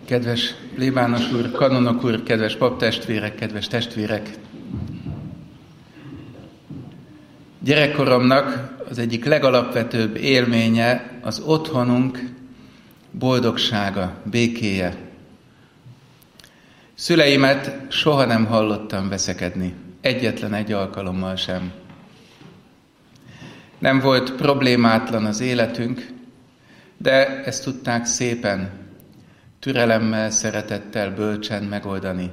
Kedves plébános úr, kanonok úr, kedves paptestvérek, kedves testvérek! Gyerekkoromnak az egyik legalapvetőbb élménye az otthonunk boldogsága, békéje. Szüleimet soha nem hallottam veszekedni, egyetlen egy alkalommal sem. Nem volt problémátlan az életünk, de ezt tudták szépen, türelemmel, szeretettel, bölcsen megoldani.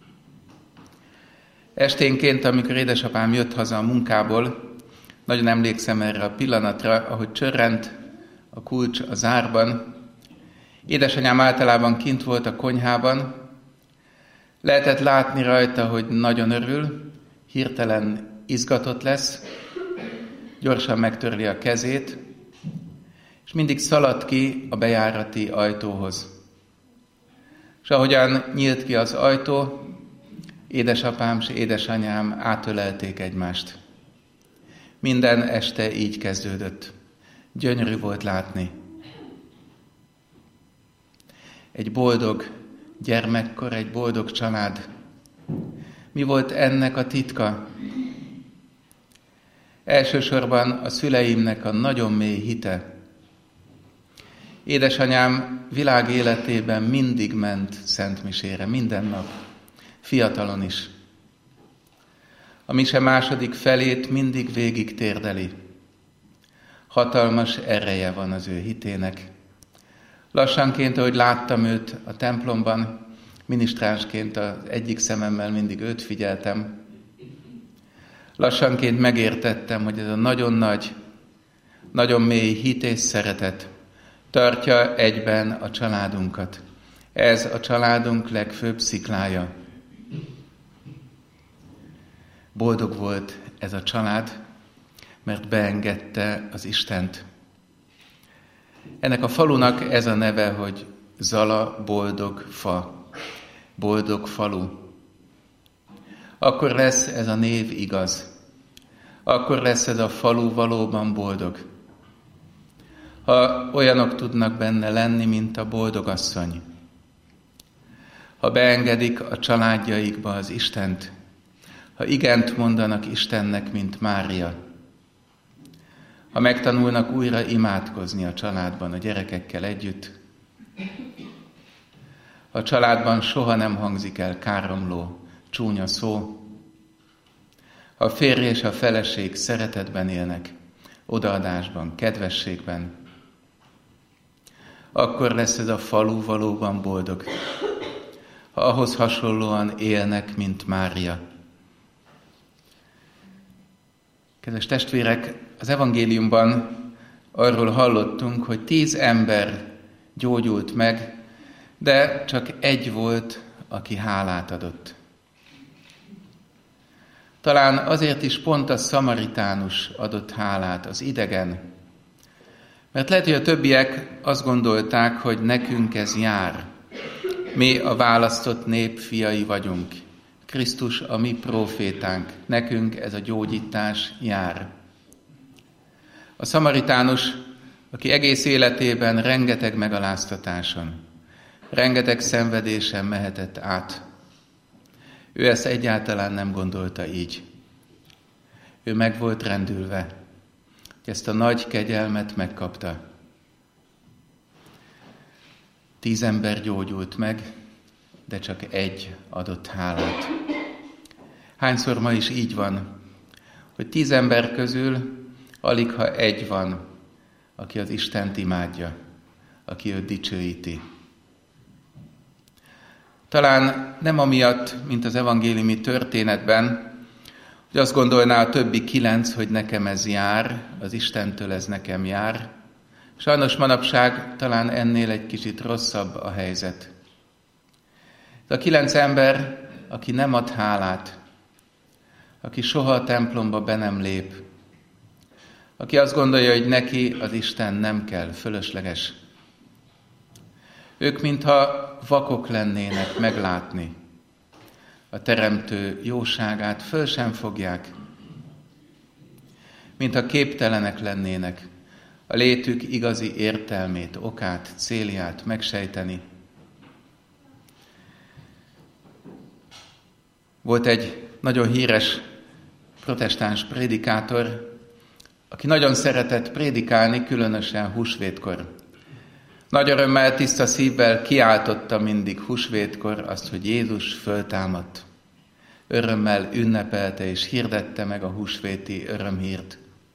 Esténként, amikor édesapám jött haza a munkából, nagyon emlékszem erre a pillanatra, ahogy csörrent a kulcs a zárban. Édesanyám általában kint volt a konyhában, lehetett látni rajta, hogy nagyon örül, hirtelen izgatott lesz, gyorsan megtörli a kezét, és mindig szaladt ki a bejárati ajtóhoz. És ahogyan nyílt ki az ajtó, édesapám és édesanyám átölelték egymást. Minden este így kezdődött. Gyönyörű volt látni. Egy boldog gyermekkor, egy boldog család. Mi volt ennek a titka? Elsősorban a szüleimnek a nagyon mély hite. Édesanyám világ életében mindig ment szentmisére, minden nap, fiatalon is. A mise második felét mindig végig térdeli. Hatalmas ereje van az ő hitének. Lassanként, ahogy láttam őt a templomban, minisztránsként az egyik szememmel mindig őt figyeltem, lassanként megértettem, hogy ez a nagyon nagy, nagyon mély hit és szeretet tartja egyben a családunkat. Ez a családunk legfőbb sziklája. Boldog volt ez a család, mert beengedte az Istent. Ennek a falunak ez a neve, hogy Zala boldog fa, boldog falu. Akkor lesz ez a név igaz. Akkor lesz ez a falu valóban boldog. Ha olyanok tudnak benne lenni, mint a boldogasszony. Ha beengedik a családjaikba az Istent, ha igent mondanak Istennek, mint Mária, ha megtanulnak újra imádkozni a családban, a gyerekekkel együtt, a családban soha nem hangzik el káromló, csúnya szó, ha a férj és a feleség szeretetben élnek, odaadásban, kedvességben, akkor lesz ez a falu valóban boldog, ha ahhoz hasonlóan élnek, mint Mária. Kedves testvérek, az evangéliumban arról hallottunk, hogy 10 ember gyógyult meg, de csak egy volt, aki hálát adott. Talán azért is pont a szamaritánus adott hálát, az idegen. Mert lehet, hogy a többiek azt gondolták, hogy nekünk ez jár. Mi a választott nép fiai vagyunk. Krisztus a mi prófétánk. Nekünk ez a gyógyítás jár. A szamaritánus, aki egész életében rengeteg megaláztatáson, rengeteg szenvedésen mehetett át, ő ezt egyáltalán nem gondolta így. Ő meg volt rendülve, hogy ezt a nagy kegyelmet megkapta. 10 ember gyógyult meg, de csak egy adott hálát. Hányszor ma is így van, hogy 10 ember közül aligha egy van, aki az Istent imádja, aki őt dicsőíti. Talán nem amiatt, mint az evangéliumi történetben, hogy azt gondolná a többi 9, hogy nekem ez jár, az Istentől ez nekem jár. Sajnos manapság talán ennél egy kicsit rosszabb a helyzet. De a 9 ember, aki nem ad hálát, aki soha a templomba be nem lép, aki azt gondolja, hogy neki az Isten nem kell, fölösleges. Ők mintha vakok lennének meglátni a Teremtő jóságát, föl sem fogják. Mintha képtelenek lennének a létük igazi értelmét, okát, célját megsejteni. Volt egy nagyon híres protestáns prédikátor, aki nagyon szeretett prédikálni, különösen húsvétkor. Nagy örömmel, tiszta szívvel kiáltotta mindig húsvétkor azt, hogy Jézus föltámadt. Örömmel ünnepelte és hirdette meg a húsvéti örömhírt.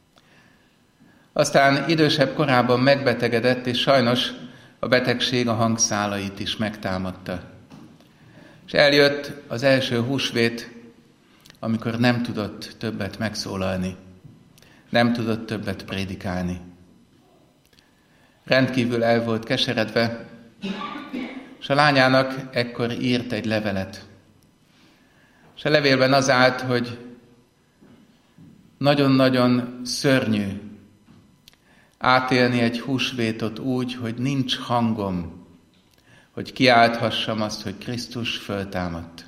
Aztán idősebb korában megbetegedett, és sajnos a betegség a hangszálait is megtámadta. És eljött az első húsvét, amikor nem tudott többet megszólalni, nem tudott többet prédikálni. Rendkívül el volt keseredve, és a lányának ekkor írt egy levelet. És a levélben az állt, hogy nagyon-nagyon szörnyű átélni egy húsvétot úgy, hogy nincs hangom, hogy kiálthassam azt, hogy Krisztus föltámadt.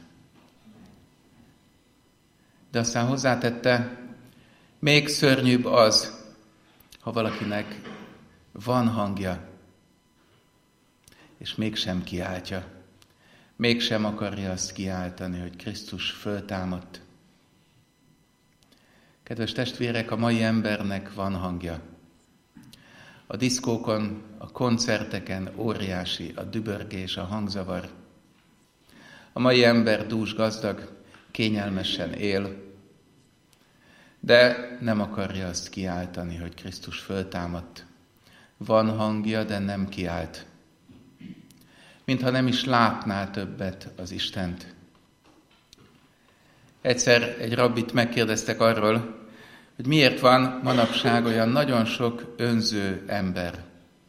De aztán hozzátette, még szörnyűbb az, ha valakinek van hangja, és mégsem kiáltja, mégsem akarja azt kiáltani, hogy Krisztus föltámadt. Kedves testvérek, a mai embernek van hangja. A diszkókon, a koncerteken óriási a dübörgés, a hangzavar. A mai ember dús gazdag, kényelmesen él, de nem akarja azt kiáltani, hogy Krisztus föltámadt. Van hangja, de nem kiált. Mintha nem is látná többet az Istent. Egyszer egy rabbit megkérdeztek arról, hogy miért van manapság olyan nagyon sok önző ember.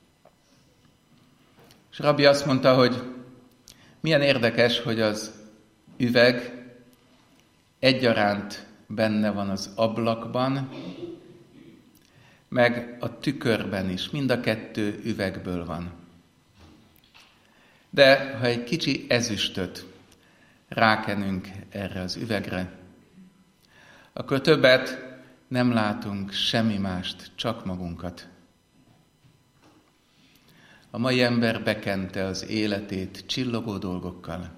És rabbi azt mondta, hogy milyen érdekes, hogy az üveg egyaránt benne van az ablakban, meg a tükörben is, mind a kettő üvegből van. De ha egy kicsi ezüstöt rákenünk erre az üvegre, akkor többet nem látunk semmi mást, csak magunkat. A mai ember bekente az életét csillogó dolgokkal,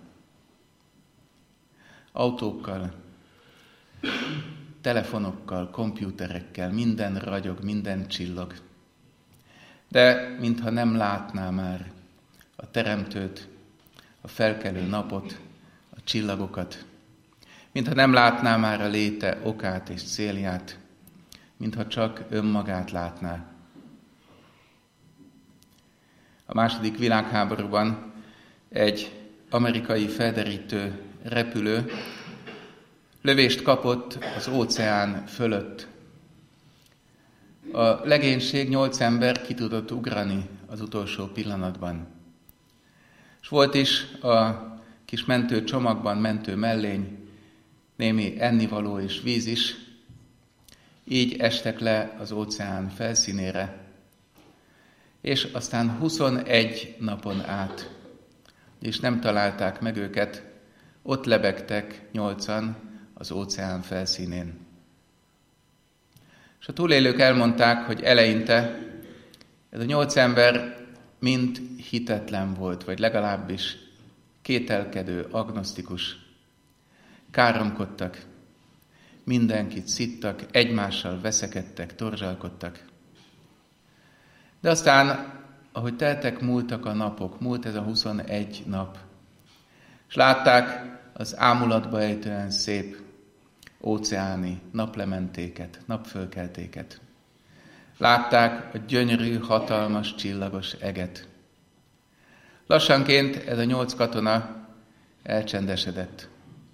autókkal, telefonokkal, kompjúterekkel, minden ragyog, minden csillog. De mintha nem látná már a Teremtőt, a felkelő napot, a csillagokat, mintha nem látná már a léte okát és célját, mintha csak önmagát látná. A második világháborúban egy amerikai felderítő repülő lövést kapott az óceán fölött. A legénység 8 ember ki tudott ugrani az utolsó pillanatban. És volt is a kis mentő csomagban, mentő mellény, némi ennivaló és víz is. Így estek le az óceán felszínére, és aztán 21 napon át, és nem találták meg őket, ott lebegtek 8-an az óceán felszínén. És a túlélők elmondták, hogy eleinte ez a 8 ember mind hitetlen volt, vagy legalábbis kételkedő, agnosztikus. Káromkodtak, mindenkit szittak, egymással veszekedtek, torzsalkodtak. De aztán, ahogy teltek, múltak a napok, múlt ez a 21 nap, és látták az ámulatba ejtően szép óceáni naplementéket, napfölkeltéket. Látták a gyönyörű, hatalmas, csillagos eget. Lassanként ez a 8 katona elcsendesedett.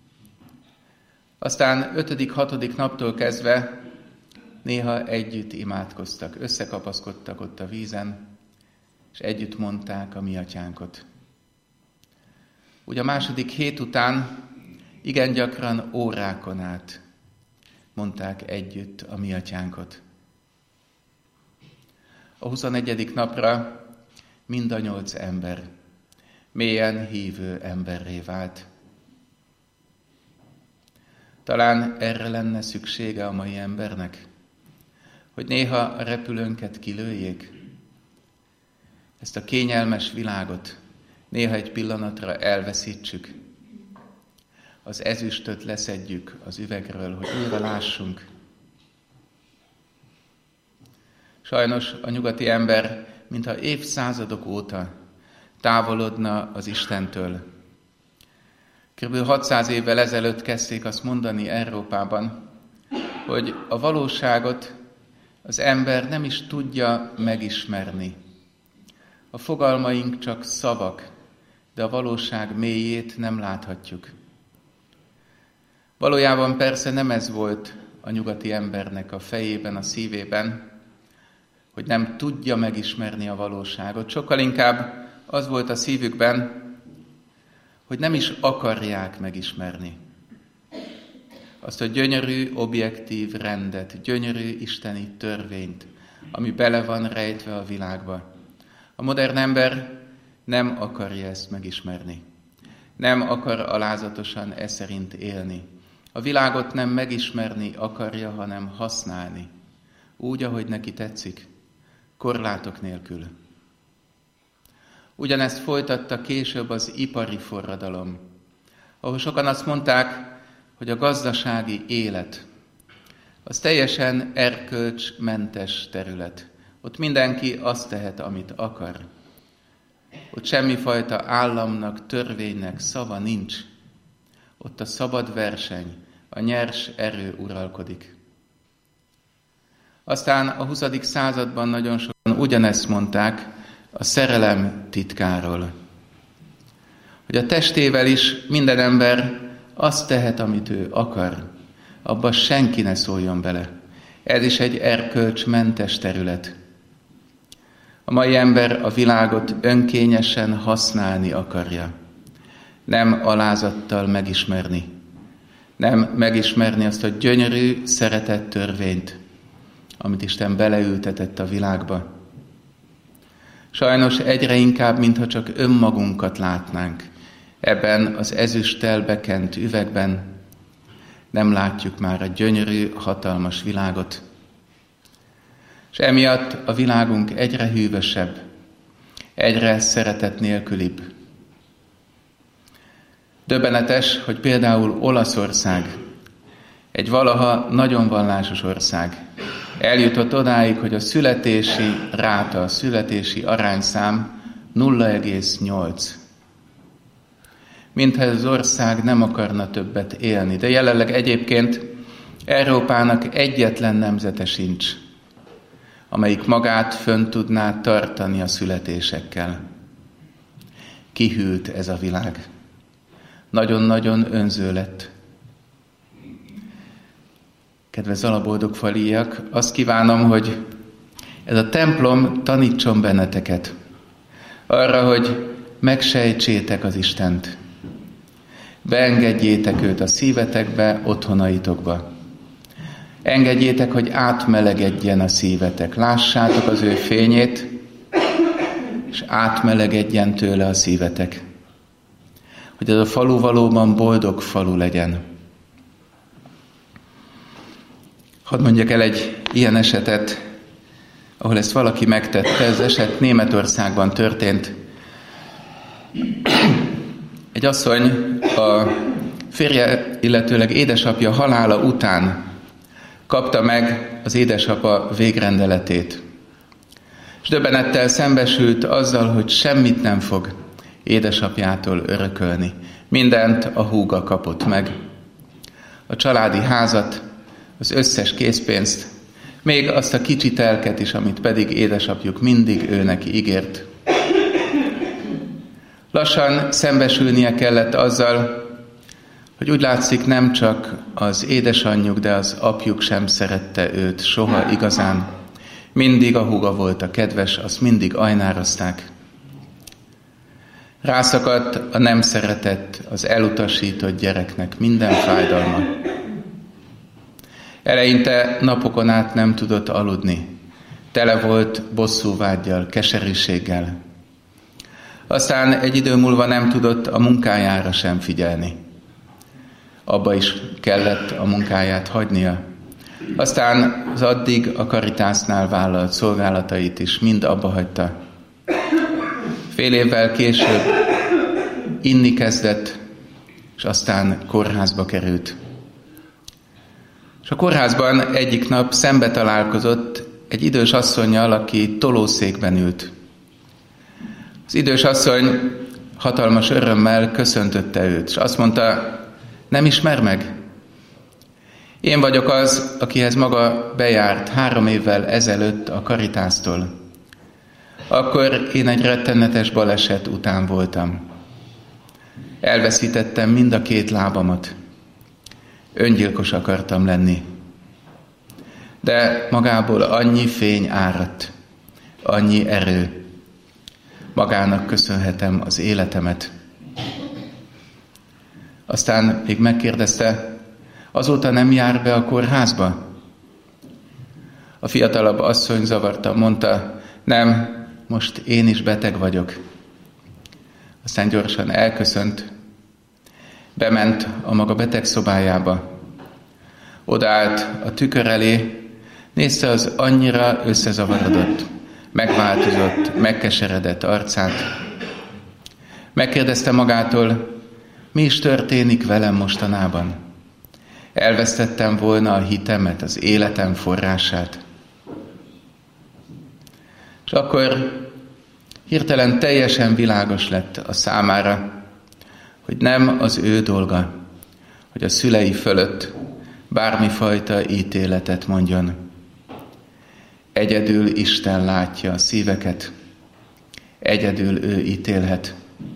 Aztán 5.-6. naptól kezdve néha együtt imádkoztak, összekapaszkodtak ott a vízen, és együtt mondták a mi atyánkot. Úgy a második hét után igen gyakran órákon át mondták együtt a mi atyánkot. A 21. napra mind a 8 ember mélyen hívő emberré vált. Talán erre lenne szüksége a mai embernek, hogy néha a repülőnket kilőjék, ezt a kényelmes világot néha egy pillanatra elveszítsük. az ezüstöt leszedjük az üvegről, hogy újra lássunk. Sajnos a nyugati ember, mintha évszázadok óta távolodna az Istentől. Kb. 600 évvel ezelőtt kezdték azt mondani Európában, hogy a valóságot az ember nem is tudja megismerni. A fogalmaink csak szavak, de a valóság mélyét nem láthatjuk. Valójában persze nem ez volt a nyugati embernek a fejében, a szívében, hogy nem tudja megismerni a valóságot. Sokkal inkább az volt a szívükben, hogy nem is akarják megismerni. Azt a gyönyörű, objektív rendet, gyönyörű isteni törvényt, ami bele van rejtve a világba. A modern ember nem akarja ezt megismerni. Nem akar alázatosan e szerint élni. A világot nem megismerni akarja, hanem használni. Úgy, ahogy neki tetszik, korlátok nélkül. Ugyanezt folytatta később az ipari forradalom, ahol sokan azt mondták, hogy a gazdasági élet az teljesen erkölcsmentes terület. Ott mindenki azt tehet, amit akar. Ott semmifajta államnak, törvénynek szava nincs. Ott a szabad verseny, a nyers erő uralkodik. Aztán a 20. században nagyon sokan ugyanezt mondták a szerelem titkáról. Hogy a testével is minden ember azt tehet, amit ő akar. Abba senki ne szóljon bele. Ez is egy erkölcsmentes terület. A mai ember a világot önkényesen használni akarja. Nem alázattal megismerni. Nem megismerni azt a gyönyörű, szeretett törvényt, amit Isten beleültetett a világba. Sajnos egyre inkább, mintha csak önmagunkat látnánk. Ebben az ezüsttel bekent üvegben nem látjuk már a gyönyörű, hatalmas világot. És emiatt a világunk egyre hűvösebb, egyre szeretet nélkülibb. Döbbenetes, hogy például Olaszország, egy valaha nagyon vallásos ország, eljutott odáig, hogy a születési ráta, a születési arányszám 0,8. Mintha az ország nem akarna többet élni. De jelenleg egyébként Európának egyetlen nemzete sincs, amelyik magát fönn tudná tartani a születésekkel. Kihűlt ez a világ. Nagyon-nagyon önző lett. Kedves zalaboldogfaliak, azt kívánom, hogy ez a templom tanítson benneteket arra, hogy megsejtsétek az Istent. Beengedjétek őt a szívetekbe, otthonaitokba. Engedjétek, hogy átmelegedjen a szívetek. Lássátok az ő fényét, és átmelegedjen tőle a szívetek. Hogy ez a falu valóban boldog falu legyen. Hadd mondjak el egy ilyen esetet, ahol ezt valaki megtette. Ez eset Németországban történt. Egy asszony a férje, illetőleg édesapja halála után kapta meg az édesapa végrendeletét. És döbbenettel szembesült azzal, hogy semmit nem fog édesapjától örökölni. Mindent a húga kapott meg. A családi házat, az összes készpénzt, még azt a kicsi telket is, amit pedig édesapjuk mindig ő neki ígért. Lassan szembesülnie kellett azzal, hogy úgy látszik nem csak az édesanyjuk, de az apjuk sem szerette őt soha igazán. Mindig a húga volt a kedves, azt mindig ajnározták. Rászakadt a nem szeretett, az elutasított gyereknek minden fájdalma. Eleinte napokon át nem tudott aludni. Tele volt bosszúvággyal, keserűséggel. Aztán egy idő múlva nem tudott a munkájára sem figyelni. Abba is kellett a munkáját hagynia. Aztán az addig a Karitásnál vállalt szolgálatait is mind abba hagyta. Fél évvel később inni kezdett, és aztán kórházba került. És a kórházban egyik nap szembe találkozott egy idős asszonnyal, aki tolószékben ült. Az idős asszony hatalmas örömmel köszöntötte őt, és azt mondta, nem ismer meg? Én vagyok az, akihez maga bejárt 3 évvel ezelőtt a Caritástól. Akkor én egy rettenetes baleset után voltam. Elveszítettem mind a 2 lábamat. Öngyilkos akartam lenni. De magából annyi fény áradt, annyi erő. Magának köszönhetem az életemet. Aztán még megkérdezte, azóta nem jár be a kórházba? A fiatalabb asszony zavartan mondta, nem, most én is beteg vagyok. Aztán gyorsan elköszönt, bement a maga betegszobájába, odaállt a tükör elé, nézte az annyira összezavarodott, megváltozott, megkeseredett arcát. Megkérdezte magától, mi is történik velem mostanában? Elvesztettem volna a hitemet, az életem forrását. És akkor hirtelen teljesen világos lett a számára, hogy nem az ő dolga, hogy a szülei fölött bármifajta ítéletet mondjon. Egyedül Isten látja a szíveket, egyedül ő ítélhet.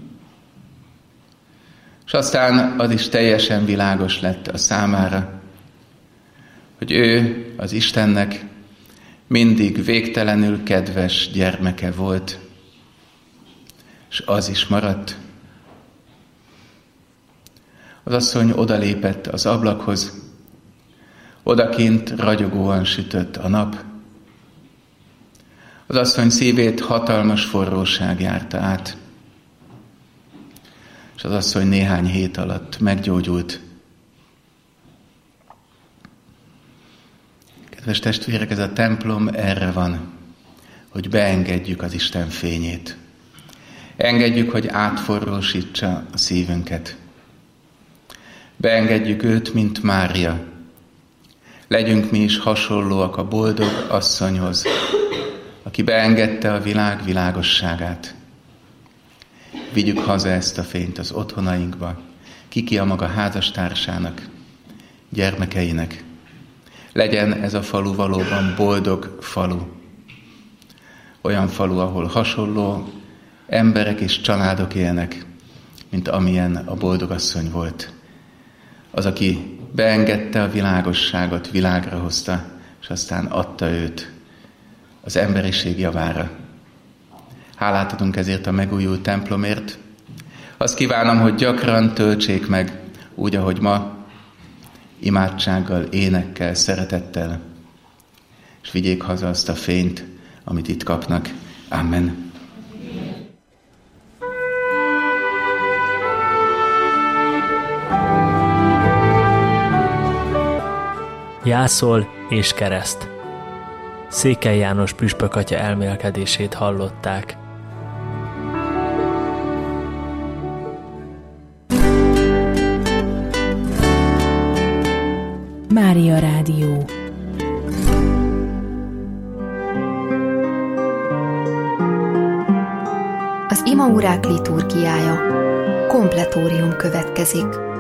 És aztán az is teljesen világos lett a számára, hogy ő az Istennek mindig végtelenül kedves gyermeke volt, és az is maradt. Az asszony odalépett az ablakhoz, odakint ragyogóan sütött a nap. Az asszony szívét hatalmas forróság járta át, és az asszony néhány hét alatt meggyógyult. Kedves testvérek, ez a templom erre van, hogy beengedjük az Isten fényét. Engedjük, hogy átforrósítsa a szívünket. Beengedjük őt, mint Mária. Legyünk mi is hasonlóak a boldog asszonyhoz, aki beengedte a világ világosságát. Vigyük haza ezt a fényt az otthonainkba, ki a maga házastársának, gyermekeinek. Legyen ez a falu valóban boldog falu. Olyan falu, ahol hasonló emberek és családok élnek, mint amilyen a boldogasszony volt. Az, aki beengedte a világosságot, világra hozta, és aztán adta őt az emberiség javára. Hálát adunk ezért a megújult templomért. Azt kívánom, hogy gyakran töltsék meg, úgy, ahogy ma, imádsággal, énekkel, szeretettel, és vigyék haza azt a fényt, amit itt kapnak. Amen. Jászol és kereszt. Székely János püspök atya elmélkedését hallották. Mária Rádió. Az imaórák liturgiája. Kompletórium következik.